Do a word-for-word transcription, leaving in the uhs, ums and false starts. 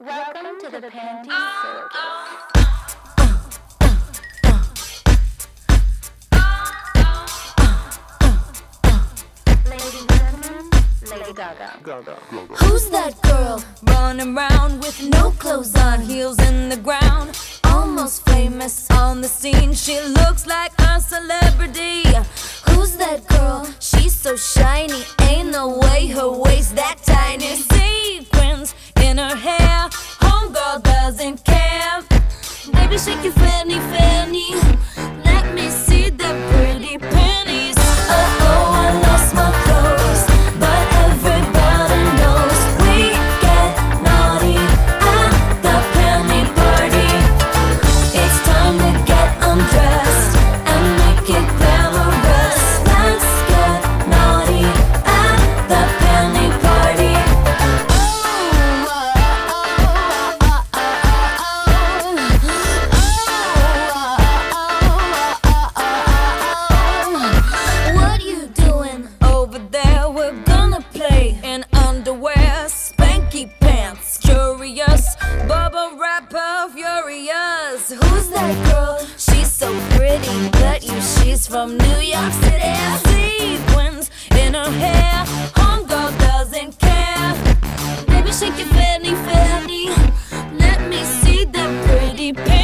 Welcome to the Panty Circus. Ladies and gentlemen, Lady Gaga. Gaga. Who's that girl running around with no clothes on, heels in the ground? Almost famous on the scene, she looks like a celebrity. Who's that girl? She's so shiny, ain't no way her waist that tiny. Sequins in her hair, homegirl doesn't care. Baby, shake your fanny, fanny. Let me see the pretty panties. Oh, oh, I lost my clothes, but everybody knows we get naughty at the panty party. It's time to get undressed and make it glamorous. Let's get naughty at the panty party. What you doing over there? We're gonna play in underwear, spanky pants, curious, bubble wrapper, furious. Who's that girl? She's so pretty, bet you she's from New York City. Sequins in her hair, homegirl doesn't care. Baby, shake your fanny, fanny. Let me see that pretty pants.